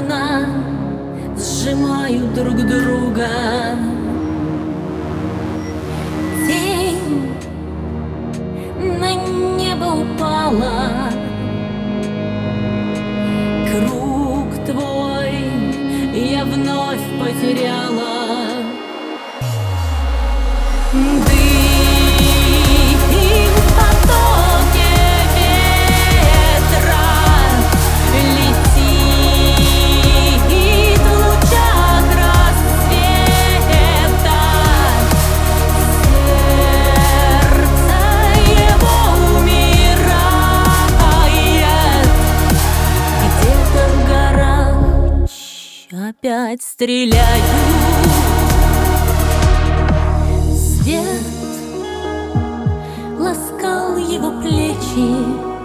она сжимают друг друга. Тень на небо упала, круг твой я вновь потеряла. Дым в потоке ветра летит в лучах рассвета. Сердце его умирает где-то в горах. Опять стреляют. Свет ласкал его плечи.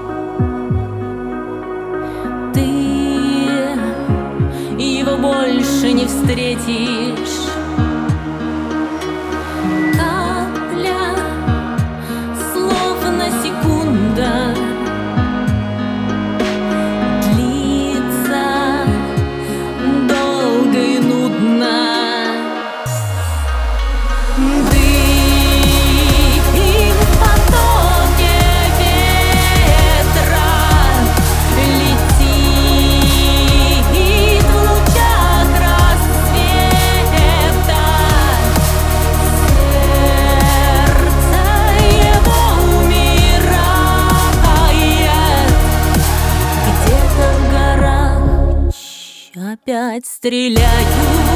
Ты его больше не встретишь. Капля, словно секунда, длится долго и нудно. Опять стреляют.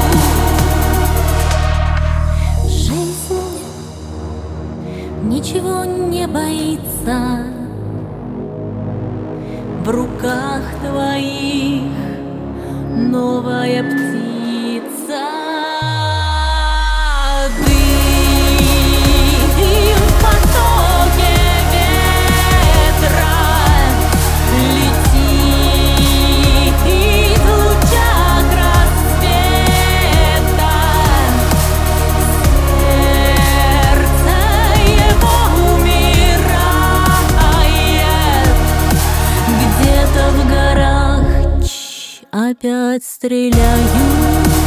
Жизнь ничего не боится. В руках твоих новая птица. Дым в потоке ветра летит в лучах рассвета. Сердце его умирает где-то в горах. Опять стреляют.